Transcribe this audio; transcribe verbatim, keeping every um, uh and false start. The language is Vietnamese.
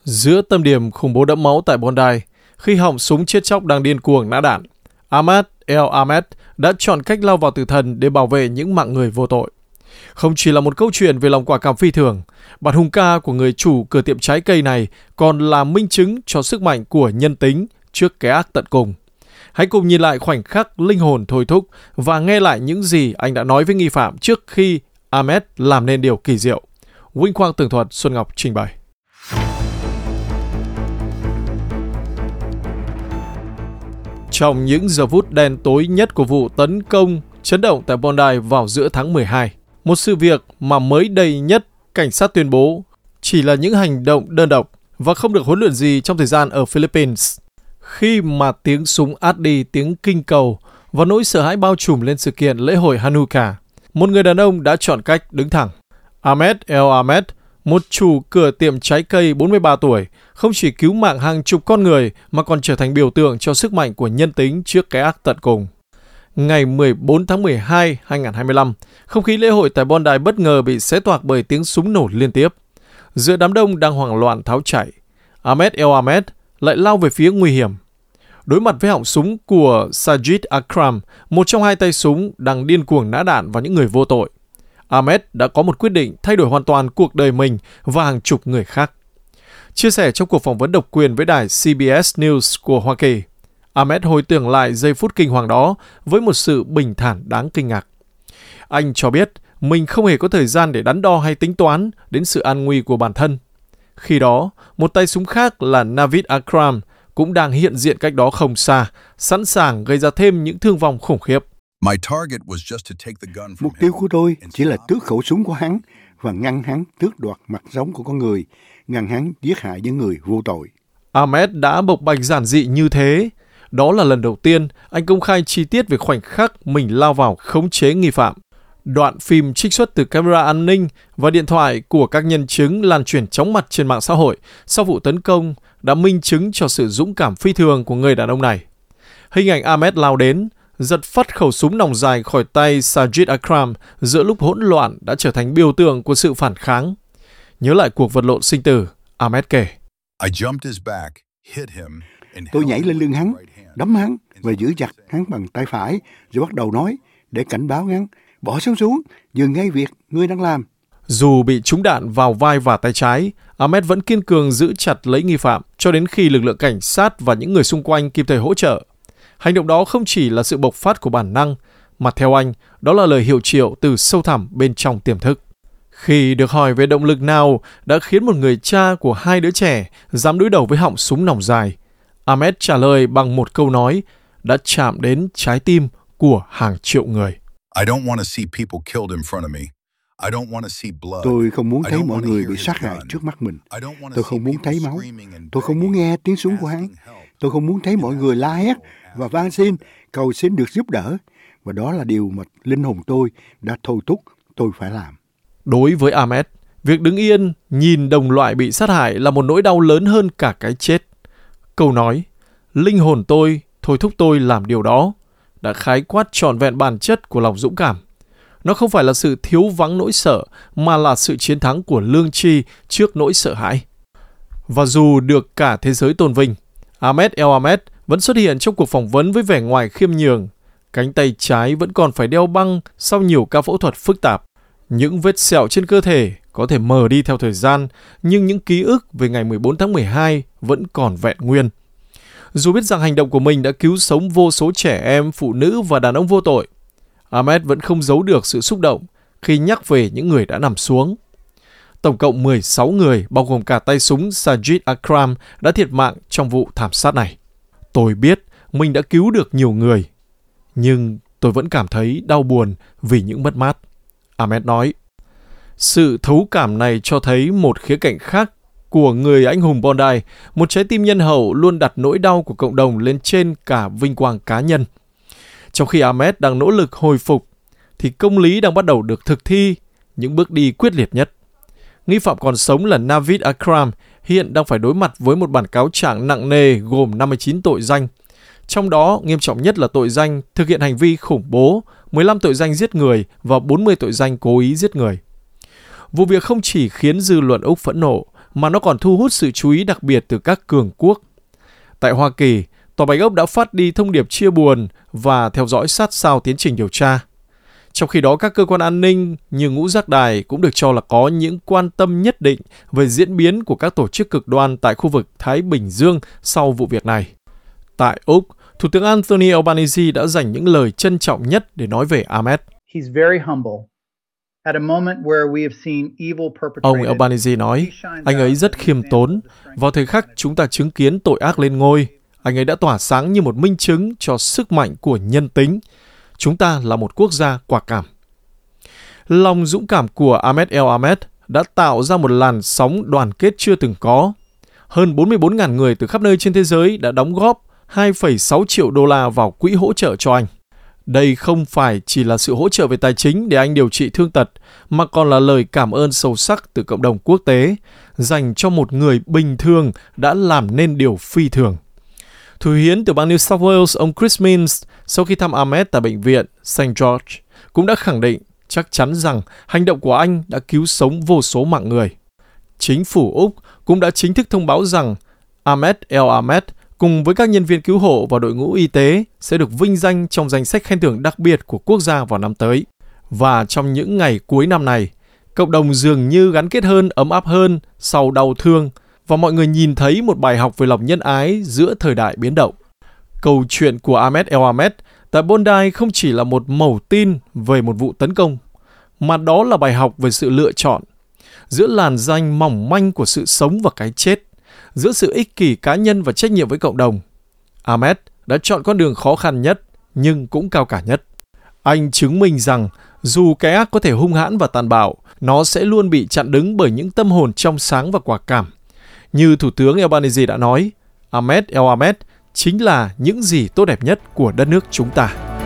Giữa tâm điểm khủng bố đẫm máu tại Bondi, khi họng súng chết chóc đang điên cuồng nã đạn, Ahmad El Ahmed đã chọn cách lao vào tử thần để bảo vệ những mạng người vô tội. Không chỉ là một câu chuyện về lòng quả cảm phi thường, bản hùng ca của người chủ cửa tiệm trái cây này còn là minh chứng cho sức mạnh của nhân tính trước cái ác tận cùng. Hãy cùng nhìn lại khoảnh khắc linh hồn thôi thúc và nghe lại những gì anh đã nói với nghi phạm trước khi Ahmed làm nên điều kỳ diệu. Vinh quang tường thuật, Xuân Ngọc trình bày. Trong những giờ phút đen tối nhất của vụ tấn công chấn động tại Bondi vào giữa tháng mười hai, một sự việc mà mới đây nhất cảnh sát tuyên bố chỉ là những hành động đơn độc và không được huấn luyện gì trong thời gian ở Philippines. Khi mà tiếng súng át đi tiếng kinh cầu và nỗi sợ hãi bao trùm lên sự kiện lễ hội Hanukkah, một người đàn ông đã chọn cách đứng thẳng. Ahmed El Ahmed, một chủ cửa tiệm trái cây bốn mươi ba tuổi, không chỉ cứu mạng hàng chục con người mà còn trở thành biểu tượng cho sức mạnh của nhân tính trước cái ác tận cùng. Ngày mười bốn tháng mười hai năm hai nghìn không trăm hai mươi lăm, không khí lễ hội tại Bondi bất ngờ bị xé toạc bởi tiếng súng nổ liên tiếp. Giữa đám đông đang hoảng loạn tháo chạy, Ahmed El Ahmed lại lao về phía nguy hiểm. Đối mặt với họng súng của Sajid Akram, một trong hai tay súng đang điên cuồng nã đạn vào những người vô tội, Ahmed đã có một quyết định thay đổi hoàn toàn cuộc đời mình và hàng chục người khác. Chia sẻ trong cuộc phỏng vấn độc quyền với đài C B S News của Hoa Kỳ, Ahmed hồi tưởng lại giây phút kinh hoàng đó với một sự bình thản đáng kinh ngạc. Anh cho biết mình không hề có thời gian để đắn đo hay tính toán đến sự an nguy của bản thân. Khi đó, một tay súng khác là Navid Akram cũng đang hiện diện cách đó không xa, sẵn sàng gây ra thêm những thương vong khủng khiếp. Mục tiêu của tôi chỉ là tước khẩu súng của hắn và ngăn hắn tước đoạt mạng sống của con người, ngăn hắn giết hại những người vô tội. Ahmed đã bộc bạch giản dị như thế. Đó là lần đầu tiên anh công khai chi tiết về khoảnh khắc mình lao vào khống chế nghi phạm. Đoạn phim trích xuất từ camera an ninh và điện thoại của các nhân chứng lan truyền chóng mặt trên mạng xã hội sau vụ tấn công đã minh chứng cho sự dũng cảm phi thường của người đàn ông này. Hình ảnh Ahmed lao đến, giật phắt khẩu súng nòng dài khỏi tay Sajid Akram giữa lúc hỗn loạn đã trở thành biểu tượng của sự phản kháng. Nhớ lại cuộc vật lộn sinh tử, Ahmed kể. Tôi nhảy lên lưng hắn, đấm hắn và giữ chặt hắn bằng tay phải, rồi bắt đầu nói để cảnh báo hắn, bỏ súng xuống, dừng ngay việc ngươi đang làm. Dù bị trúng đạn vào vai và tay trái, Ahmed vẫn kiên cường giữ chặt lấy nghi phạm cho đến khi lực lượng cảnh sát và những người xung quanh kịp thời hỗ trợ. Hành động đó không chỉ là sự bộc phát của bản năng, mà theo anh, đó là lời hiệu triệu từ sâu thẳm bên trong tiềm thức. Khi được hỏi về động lực nào đã khiến một người cha của hai đứa trẻ dám đối đầu với họng súng nòng dài, Ahmed trả lời bằng một câu nói đã chạm đến trái tim của hàng triệu người. Tôi không muốn thấy mọi người bị sát hại trước mắt mình. Tôi không muốn thấy máu. Tôi không muốn nghe tiếng súng của hắn. Tôi không muốn thấy mọi người la hét và van xin, cầu xin được giúp đỡ. Và đó là điều mà linh hồn tôi đã thôi thúc tôi phải làm. Đối với Ahmed, việc đứng yên nhìn đồng loại bị sát hại là một nỗi đau lớn hơn cả cái chết. Câu nói, linh hồn tôi thôi thúc tôi làm điều đó, đã khái quát trọn vẹn bản chất của lòng dũng cảm. Nó không phải là sự thiếu vắng nỗi sợ, mà là sự chiến thắng của lương tri trước nỗi sợ hãi. Và dù được cả thế giới tôn vinh, Ahmed El Ahmed vẫn xuất hiện trong cuộc phỏng vấn với vẻ ngoài khiêm nhường. Cánh tay trái vẫn còn phải đeo băng sau nhiều ca phẫu thuật phức tạp. Những vết sẹo trên cơ thể có thể mờ đi theo thời gian, nhưng những ký ức về ngày mười bốn tháng mười hai vẫn còn vẹn nguyên. Dù biết rằng hành động của mình đã cứu sống vô số trẻ em, phụ nữ và đàn ông vô tội, Ahmed vẫn không giấu được sự xúc động khi nhắc về những người đã nằm xuống. Tổng cộng mười sáu người, bao gồm cả tay súng Sajid Akram, đã thiệt mạng trong vụ thảm sát này. Tôi biết mình đã cứu được nhiều người, nhưng tôi vẫn cảm thấy đau buồn vì những mất mát. Ahmed nói, sự thấu cảm này cho thấy một khía cạnh khác của người anh hùng Bondi, một trái tim nhân hậu luôn đặt nỗi đau của cộng đồng lên trên cả vinh quang cá nhân. Trong khi Ahmed đang nỗ lực hồi phục, thì công lý đang bắt đầu được thực thi những bước đi quyết liệt nhất. Nghi phạm còn sống là Navid Akram hiện đang phải đối mặt với một bản cáo trạng nặng nề gồm năm mươi chín tội danh. Trong đó, nghiêm trọng nhất là tội danh thực hiện hành vi khủng bố, mười lăm tội danh giết người và bốn mươi tội danh cố ý giết người. Vụ việc không chỉ khiến dư luận Úc phẫn nộ, mà nó còn thu hút sự chú ý đặc biệt từ các cường quốc. Tại Hoa Kỳ, Tòa Bạch Ốc đã phát đi thông điệp chia buồn và theo dõi sát sao tiến trình điều tra. Trong khi đó, các cơ quan an ninh như Ngũ Giác Đài cũng được cho là có những quan tâm nhất định về diễn biến của các tổ chức cực đoan tại khu vực Thái Bình Dương sau vụ việc này. Tại Úc, Thủ tướng Anthony Albanese đã dành những lời trân trọng nhất để nói về Ahmed. Ông Albanese nói, anh ấy rất khiêm tốn. Vào thời khắc chúng ta chứng kiến tội ác lên ngôi, anh ấy đã tỏa sáng như một minh chứng cho sức mạnh của nhân tính. Chúng ta là một quốc gia quả cảm. Lòng dũng cảm của Ahmed El Ahmed đã tạo ra một làn sóng đoàn kết chưa từng có. Hơn bốn mươi bốn nghìn người từ khắp nơi trên thế giới đã đóng góp hai phẩy sáu triệu đô la vào quỹ hỗ trợ cho anh. Đây không phải chỉ là sự hỗ trợ về tài chính để anh điều trị thương tật, mà còn là lời cảm ơn sâu sắc từ cộng đồng quốc tế dành cho một người bình thường đã làm nên điều phi thường. Thủ hiến từ bang New South Wales, ông Chris Minns, sau khi thăm Ahmed tại bệnh viện Saint George, cũng đã khẳng định chắc chắn rằng hành động của anh đã cứu sống vô số mạng người. Chính phủ Úc cũng đã chính thức thông báo rằng Ahmed El Ahmed cùng với các nhân viên cứu hộ và đội ngũ y tế sẽ được vinh danh trong danh sách khen thưởng đặc biệt của quốc gia vào năm tới. Và trong những ngày cuối năm này, cộng đồng dường như gắn kết hơn, ấm áp hơn sau đau thương, và mọi người nhìn thấy một bài học về lòng nhân ái giữa thời đại biến động. Câu chuyện của Ahmed El Ahmed tại Bondi không chỉ là một mẩu tin về một vụ tấn công, mà đó là bài học về sự lựa chọn. Giữa làn ranh mỏng manh của sự sống và cái chết, giữa sự ích kỷ cá nhân và trách nhiệm với cộng đồng, Ahmed đã chọn con đường khó khăn nhất nhưng cũng cao cả nhất. Anh chứng minh rằng dù cái ác có thể hung hãn và tàn bạo, nó sẽ luôn bị chặn đứng bởi những tâm hồn trong sáng và quả cảm. Như Thủ tướng Albanese đã nói, Ahmed El Ahmed chính là những gì tốt đẹp nhất của đất nước chúng ta.